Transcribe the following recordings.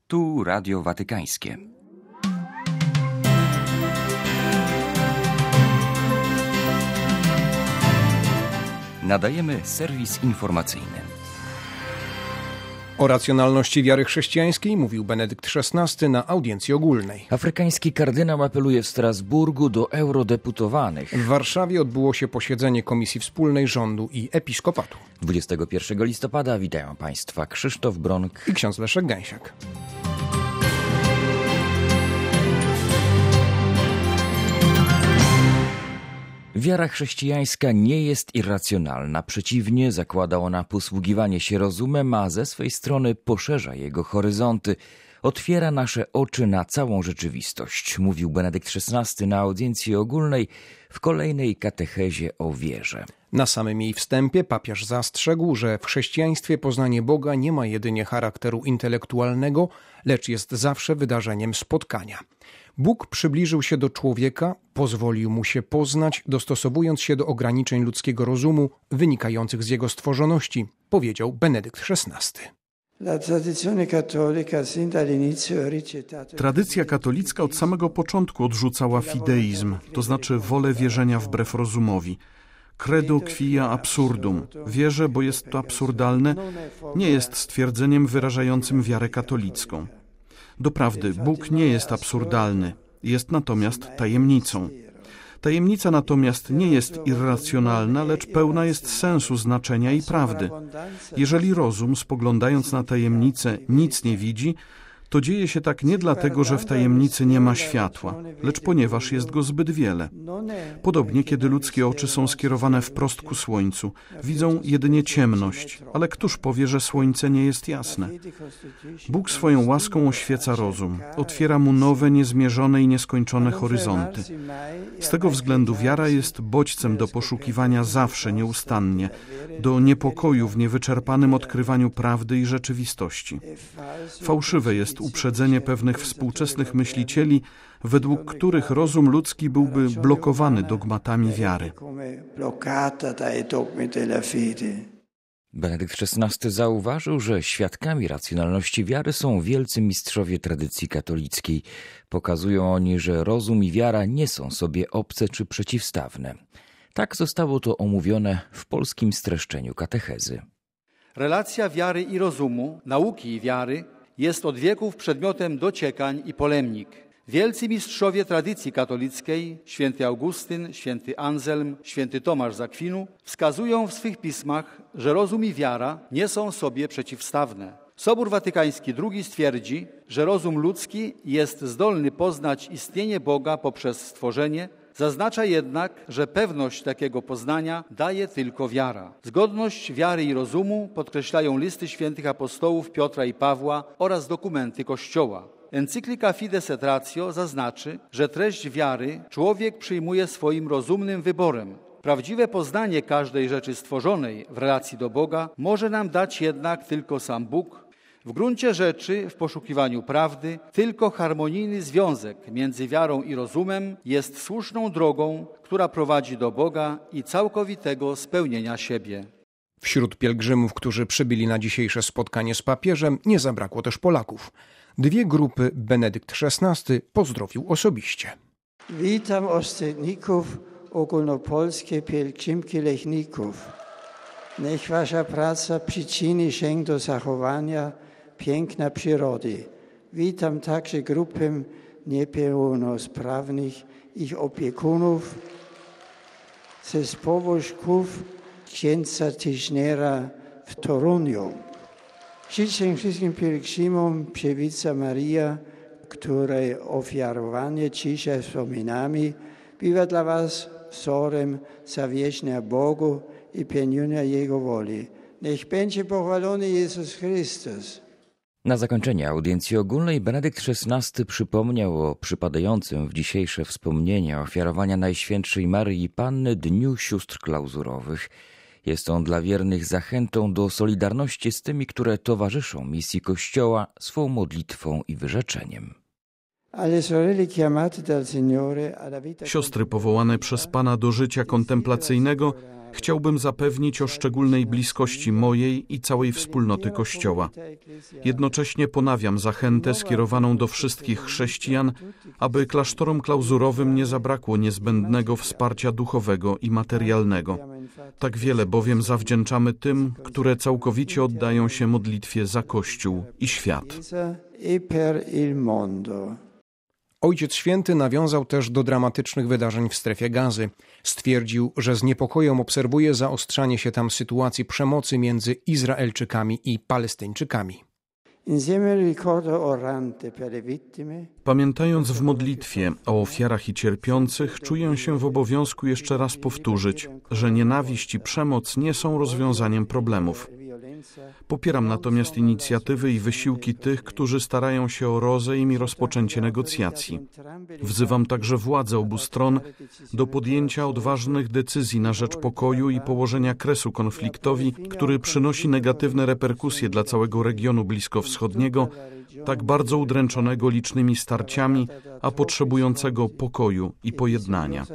Tu Radio Watykańskie. Nadajemy serwis informacyjny. O racjonalności wiary chrześcijańskiej mówił Benedykt XVI na audiencji ogólnej. Afrykański kardynał apeluje w Strasburgu do eurodeputowanych. W Warszawie odbyło się posiedzenie Komisji Wspólnej Rządu i Episkopatu. 21 listopada witają Państwa Krzysztof Bronk i ksiądz Leszek Gęsiak. Wiara chrześcijańska nie jest irracjonalna. Przeciwnie, zakłada ona posługiwanie się rozumem, a ze swej strony poszerza jego horyzonty, otwiera nasze oczy na całą rzeczywistość, mówił Benedykt XVI na audiencji ogólnej w kolejnej katechezie o wierze. Na samym jej wstępie papież zastrzegł, że w chrześcijaństwie poznanie Boga nie ma jedynie charakteru intelektualnego, lecz jest zawsze wydarzeniem spotkania. Bóg przybliżył się do człowieka, pozwolił mu się poznać, dostosowując się do ograniczeń ludzkiego rozumu wynikających z jego stworzoności, powiedział Benedykt XVI. Tradycja katolicka od samego początku odrzucała fideizm, to znaczy wolę wierzenia wbrew rozumowi. Credo quia absurdum. Wierzę, bo jest to absurdalne, nie jest stwierdzeniem wyrażającym wiarę katolicką. Doprawdy, Bóg nie jest absurdalny, jest natomiast tajemnicą. Tajemnica natomiast nie jest irracjonalna, lecz pełna jest sensu, znaczenia i prawdy. Jeżeli rozum, spoglądając na tajemnicę, nic nie widzi, to dzieje się tak nie dlatego, że w tajemnicy nie ma światła, lecz ponieważ jest go zbyt wiele. Podobnie, kiedy ludzkie oczy są skierowane wprost ku słońcu, widzą jedynie ciemność, ale któż powie, że słońce nie jest jasne? Bóg swoją łaską oświeca rozum, otwiera mu nowe, niezmierzone i nieskończone horyzonty. Z tego względu wiara jest bodźcem do poszukiwania zawsze, nieustannie, do niepokoju w niewyczerpanym odkrywaniu prawdy i rzeczywistości. Fałszywe jest uprzedzenie pewnych współczesnych myślicieli, według których rozum ludzki byłby blokowany dogmatami wiary. Benedykt XVI zauważył, że świadkami racjonalności wiary są wielcy mistrzowie tradycji katolickiej. Pokazują oni, że rozum i wiara nie są sobie obce czy przeciwstawne. Tak zostało to omówione w polskim streszczeniu katechezy. Relacja wiary i rozumu, nauki i wiary jest od wieków przedmiotem dociekań i polemik. Wielcy mistrzowie tradycji katolickiej, święty Augustyn, święty Anselm, święty Tomasz z Akwinu, wskazują w swych pismach, że rozum i wiara nie są sobie przeciwstawne. Sobór Watykański II stwierdzi, że rozum ludzki jest zdolny poznać istnienie Boga poprzez stworzenie, zaznacza jednak, że pewność takiego poznania daje tylko wiara. Zgodność wiary i rozumu podkreślają listy świętych apostołów Piotra i Pawła oraz dokumenty Kościoła. Encyklika Fides et Ratio zaznaczy, że treść wiary człowiek przyjmuje swoim rozumnym wyborem. Prawdziwe poznanie każdej rzeczy stworzonej w relacji do Boga może nam dać jednak tylko sam Bóg. W gruncie rzeczy, w poszukiwaniu prawdy, tylko harmonijny związek między wiarą i rozumem jest słuszną drogą, która prowadzi do Boga i całkowitego spełnienia siebie. Wśród pielgrzymów, którzy przybyli na dzisiejsze spotkanie z papieżem, nie zabrakło też Polaków. Dwie grupy Benedykt XVI pozdrowił osobiście. Witam ostatników ogólnopolskie pielgrzymki lechników. Niech wasza praca przyczyni się do zachowania piękna przyrody. Witam także grupę niepełnosprawnych, ich opiekunów, zespołu szkół księdza Tischnera w Toruniu. Życzę wszystkim pielgrzymom Dziewica Maria, której ofiarowanie dzisiaj wspominamy, bywa dla was wzorem zawierzchnia Bogu i pełnienia Jego woli. Niech będzie pochwalony Jezus Chrystus. Na zakończenie audiencji ogólnej Benedykt XVI przypomniał o przypadającym w dzisiejsze wspomnienie ofiarowania Najświętszej Maryi Panny Dniu Sióstr Klauzurowych. Jest on dla wiernych zachętą do solidarności z tymi, które towarzyszą misji Kościoła swą modlitwą i wyrzeczeniem. Siostry powołane przez Pana do życia kontemplacyjnego Chciałbym zapewnić o szczególnej bliskości mojej i całej wspólnoty Kościoła. Jednocześnie ponawiam zachętę skierowaną do wszystkich chrześcijan, aby klasztorom klauzurowym nie zabrakło niezbędnego wsparcia duchowego i materialnego. Tak wiele bowiem zawdzięczamy tym, które całkowicie oddają się modlitwie za Kościół i świat. Ojciec Święty nawiązał też do dramatycznych wydarzeń w strefie Gazy. Stwierdził, że z niepokojem obserwuje zaostrzanie się tam sytuacji przemocy między Izraelczykami i Palestyńczykami. Pamiętając w modlitwie o ofiarach i cierpiących, czuję się w obowiązku jeszcze raz powtórzyć, że nienawiść i przemoc nie są rozwiązaniem problemów. Popieram natomiast inicjatywy i wysiłki tych, którzy starają się o rozejm i rozpoczęcie negocjacji. Wzywam także władze obu stron do podjęcia odważnych decyzji na rzecz pokoju i położenia kresu konfliktowi, który przynosi negatywne reperkusje dla całego regionu bliskowschodniego, tak bardzo udręczonego licznymi starciami, a potrzebującego pokoju i pojednania.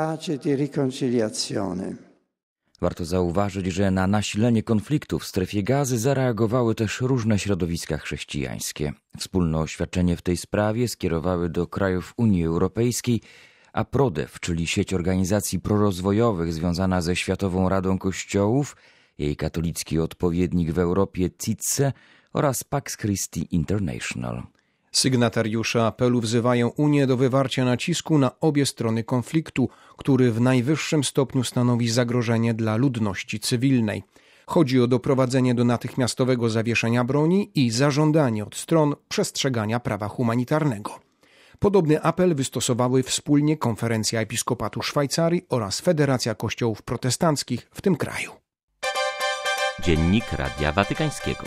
Warto zauważyć, że na nasilenie konfliktu w strefie Gazy zareagowały też różne środowiska chrześcijańskie. Wspólne oświadczenie w tej sprawie skierowały do krajów Unii Europejskiej, a PRODEW, czyli sieć organizacji prorozwojowych związana ze Światową Radą Kościołów, jej katolicki odpowiednik w Europie CITSE oraz Pax Christi International. Sygnatariusze apelu wzywają Unię do wywarcia nacisku na obie strony konfliktu, który w najwyższym stopniu stanowi zagrożenie dla ludności cywilnej. Chodzi o doprowadzenie do natychmiastowego zawieszenia broni i zażądanie od stron przestrzegania prawa humanitarnego. Podobny apel wystosowały wspólnie Konferencja Episkopatu Szwajcarii oraz Federacja Kościołów Protestanckich w tym kraju. Dziennik Radia Watykańskiego.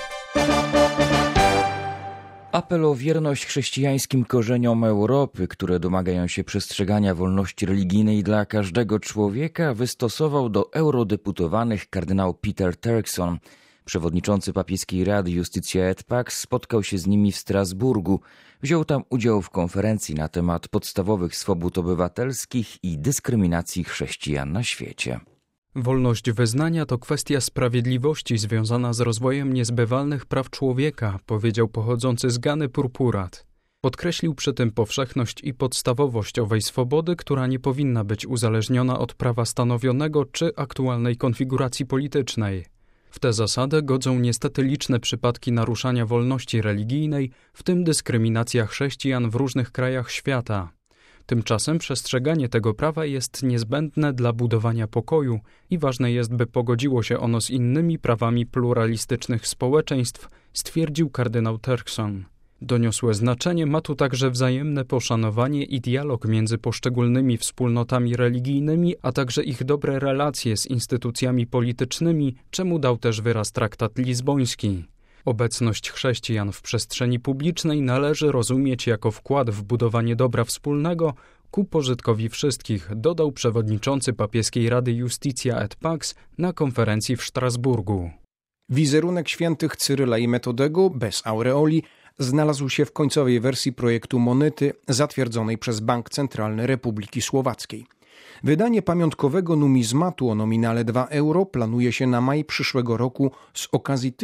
Apel o wierność chrześcijańskim korzeniom Europy, które domagają się przestrzegania wolności religijnej dla każdego człowieka, wystosował do eurodeputowanych kardynał Peter Turkson. Przewodniczący papieskiej Rady Iustitia et Pax spotkał się z nimi w Strasburgu. Wziął tam udział w konferencji na temat podstawowych swobód obywatelskich i dyskryminacji chrześcijan na świecie. Wolność wyznania to kwestia sprawiedliwości związana z rozwojem niezbywalnych praw człowieka, powiedział pochodzący z Gany purpurat. Podkreślił przy tym powszechność i podstawowość owej swobody, która nie powinna być uzależniona od prawa stanowionego czy aktualnej konfiguracji politycznej. W tę zasadę godzą niestety liczne przypadki naruszania wolności religijnej, w tym dyskryminacja chrześcijan w różnych krajach świata. Tymczasem przestrzeganie tego prawa jest niezbędne dla budowania pokoju i ważne jest, by pogodziło się ono z innymi prawami pluralistycznych społeczeństw, stwierdził kardynał Turkson. Doniosłe znaczenie ma tu także wzajemne poszanowanie i dialog między poszczególnymi wspólnotami religijnymi, a także ich dobre relacje z instytucjami politycznymi, czemu dał też wyraz traktat lizboński. Obecność chrześcijan w przestrzeni publicznej należy rozumieć jako wkład w budowanie dobra wspólnego ku pożytkowi wszystkich, dodał przewodniczący papieskiej Rady Iustitia et Pax na konferencji w Strasburgu. Wizerunek świętych Cyryla i Metodego bez aureoli znalazł się w końcowej wersji projektu monety zatwierdzonej przez Bank Centralny Republiki Słowackiej. Wydanie pamiątkowego numizmatu o nominale 2 euro planuje się na maj przyszłego roku z okazji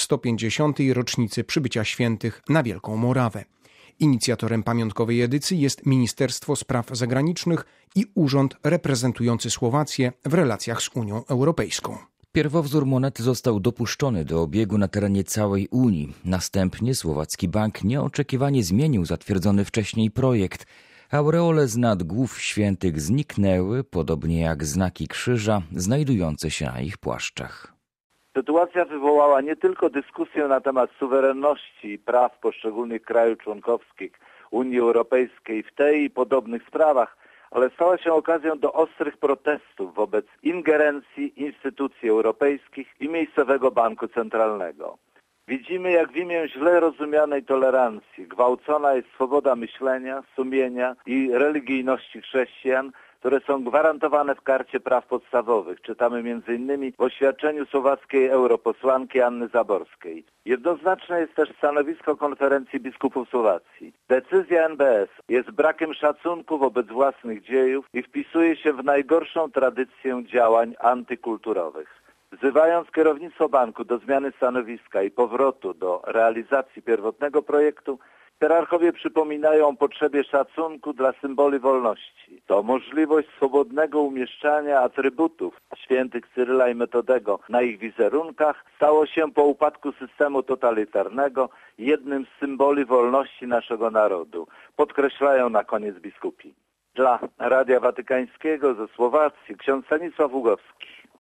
1150. rocznicy przybycia świętych na Wielką Morawę. Inicjatorem pamiątkowej edycji jest Ministerstwo Spraw Zagranicznych i urząd reprezentujący Słowację w relacjach z Unią Europejską. Pierwowzór monety został dopuszczony do obiegu na terenie całej Unii. Następnie słowacki bank nieoczekiwanie zmienił zatwierdzony wcześniej projekt. Aureole z nad głów świętych zniknęły, podobnie jak znaki krzyża znajdujące się na ich płaszczach. Sytuacja wywołała nie tylko dyskusję na temat suwerenności i praw poszczególnych krajów członkowskich Unii Europejskiej w tej i podobnych sprawach, ale stała się okazją do ostrych protestów wobec ingerencji instytucji europejskich i miejscowego banku centralnego. Widzimy, jak w imię źle rozumianej tolerancji gwałcona jest swoboda myślenia, sumienia i religijności chrześcijan, które są gwarantowane w Karcie Praw Podstawowych. Czytamy m.in. w oświadczeniu słowackiej europosłanki Anny Zaborskiej. Jednoznaczne jest też stanowisko Konferencji Biskupów Słowacji. Decyzja NBS jest brakiem szacunku wobec własnych dziejów i wpisuje się w najgorszą tradycję działań antykulturowych. Wzywając kierownictwo banku do zmiany stanowiska i powrotu do realizacji pierwotnego projektu, hierarchowie przypominają o potrzebie szacunku dla symboli wolności. To możliwość swobodnego umieszczania atrybutów świętych Cyryla i Metodego na ich wizerunkach stało się po upadku systemu totalitarnego jednym z symboli wolności naszego narodu, podkreślają na koniec biskupi. Dla Radia Watykańskiego ze Słowacji ksiądz Stanisław Ługowski.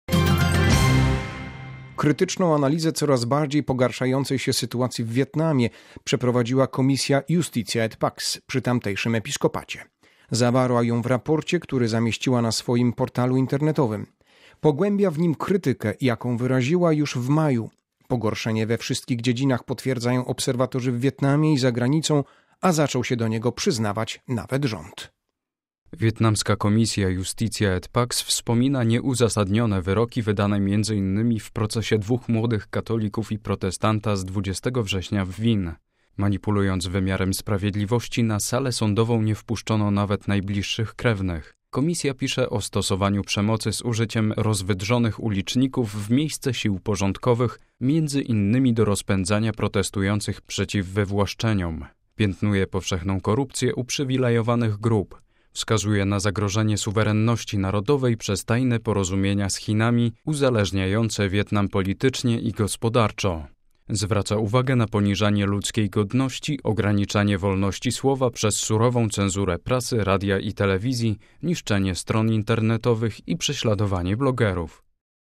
Krytyczną analizę coraz bardziej pogarszającej się sytuacji w Wietnamie przeprowadziła Komisja Justitia et Pax przy tamtejszym episkopacie. Zawarła ją w raporcie, który zamieściła na swoim portalu internetowym. Pogłębia w nim krytykę, jaką wyraziła już w maju. Pogorszenie we wszystkich dziedzinach potwierdzają obserwatorzy w Wietnamie i za granicą, a zaczął się do niego przyznawać nawet rząd. Wietnamska Komisja Justitia et Pax wspomina nieuzasadnione wyroki wydane m.in. w procesie 2 młodych katolików i protestanta z 20 września w Vinh. Manipulując wymiarem sprawiedliwości, na salę sądową nie wpuszczono nawet najbliższych krewnych. Komisja pisze o stosowaniu przemocy z użyciem rozwydrzonych uliczników w miejsce sił porządkowych, m.in. do rozpędzania protestujących przeciw wywłaszczeniom. Piętnuje powszechną korupcję uprzywilejowanych grup. Wskazuje na zagrożenie suwerenności narodowej przez tajne porozumienia z Chinami, uzależniające Wietnam politycznie i gospodarczo. Zwraca uwagę na poniżanie ludzkiej godności, ograniczanie wolności słowa przez surową cenzurę prasy, radia i telewizji, niszczenie stron internetowych i prześladowanie blogerów.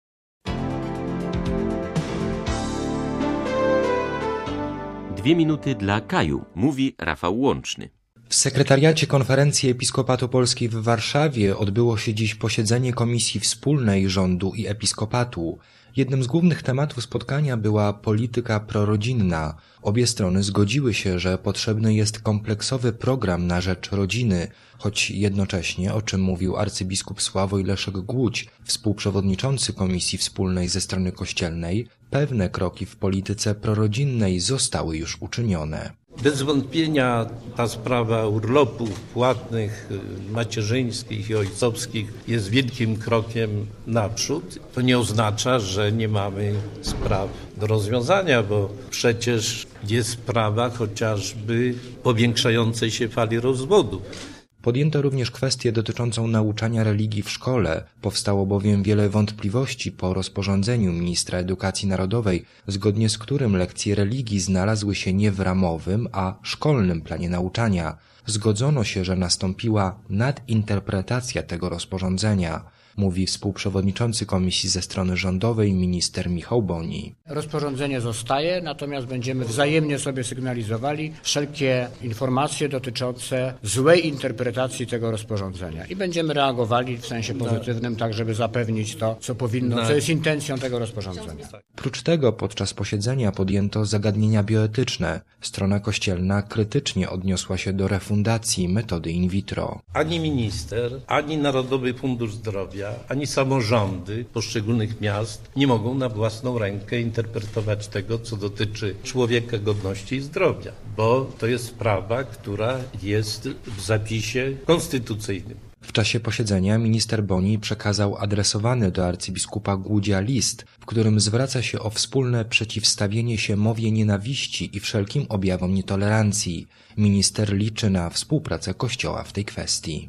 Dwie minuty dla Kaju, mówi Rafał Łączny. W sekretariacie Konferencji Episkopatu Polski w Warszawie odbyło się dziś posiedzenie Komisji Wspólnej Rządu i Episkopatu. Jednym z głównych tematów spotkania była polityka prorodzinna. Obie strony zgodziły się, że potrzebny jest kompleksowy program na rzecz rodziny, choć jednocześnie, o czym mówił arcybiskup Sławoj Leszek Głódź, współprzewodniczący Komisji Wspólnej ze strony kościelnej, pewne kroki w polityce prorodzinnej zostały już uczynione. Bez wątpienia ta sprawa urlopów płatnych, macierzyńskich i ojcowskich jest wielkim krokiem naprzód. To nie oznacza, że nie mamy spraw do rozwiązania, bo przecież jest sprawa chociażby powiększającej się fali rozwodów. Podjęto również kwestię dotyczącą nauczania religii w szkole. Powstało bowiem wiele wątpliwości po rozporządzeniu ministra edukacji narodowej, zgodnie z którym lekcje religii znalazły się nie w ramowym, a szkolnym planie nauczania. Zgodzono się, że nastąpiła nadinterpretacja tego rozporządzenia, mówi współprzewodniczący komisji ze strony rządowej minister Michał Boni. Rozporządzenie zostaje, natomiast będziemy wzajemnie sobie sygnalizowali wszelkie informacje dotyczące złej interpretacji tego rozporządzenia i będziemy reagowali w sensie pozytywnym, tak żeby zapewnić to, co powinno, co jest intencją tego rozporządzenia. Prócz tego podczas posiedzenia podjęto zagadnienia bioetyczne. Strona kościelna krytycznie odniosła się do refundacji metody in vitro. Ani minister, ani Narodowy Fundusz Zdrowia, ani samorządy poszczególnych miast nie mogą na własną rękę interpretować tego, co dotyczy człowieka, godności i zdrowia, bo to jest sprawa, która jest w zapisie konstytucyjnym. W czasie posiedzenia minister Boni przekazał adresowany do arcybiskupa Głódzia list, w którym zwraca się o wspólne przeciwstawienie się mowie nienawiści i wszelkim objawom nietolerancji. Minister liczy na współpracę Kościoła w tej kwestii.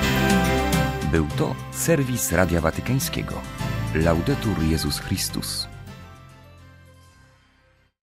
Był to serwis Radia Watykańskiego. Laudetur Jezus Chrystus.